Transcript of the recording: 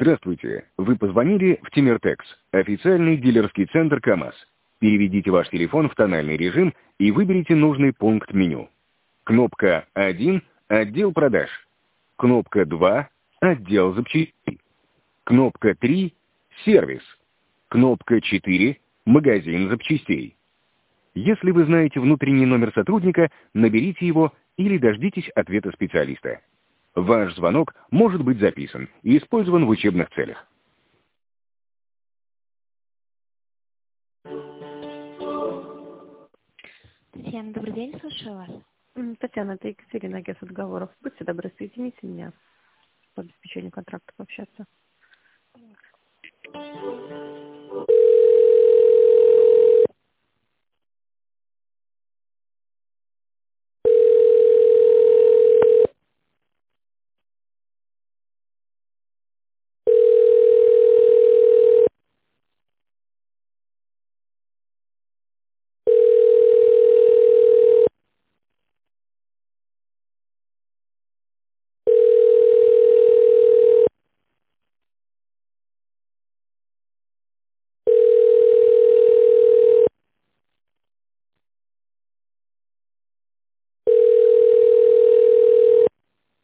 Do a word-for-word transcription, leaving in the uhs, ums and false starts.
Здравствуйте. Вы позвонили в Тимиртекс, официальный дилерский центр КАМАЗ. Переведите ваш телефон в тональный режим и выберите нужный пункт меню. Кнопка один – отдел продаж. Кнопка два – отдел запчастей. Кнопка три – сервис. Кнопка четыре – магазин запчастей. Если вы знаете внутренний номер сотрудника, наберите его или дождитесь ответа специалиста. Ваш звонок может быть записан и использован в учебных целях. Татьяна, добрый день, слушаю вас. М, Татьяна, это Екатерина, агентство договоров. Будьте добры, соедините меня по обеспечению контракта пообщаться.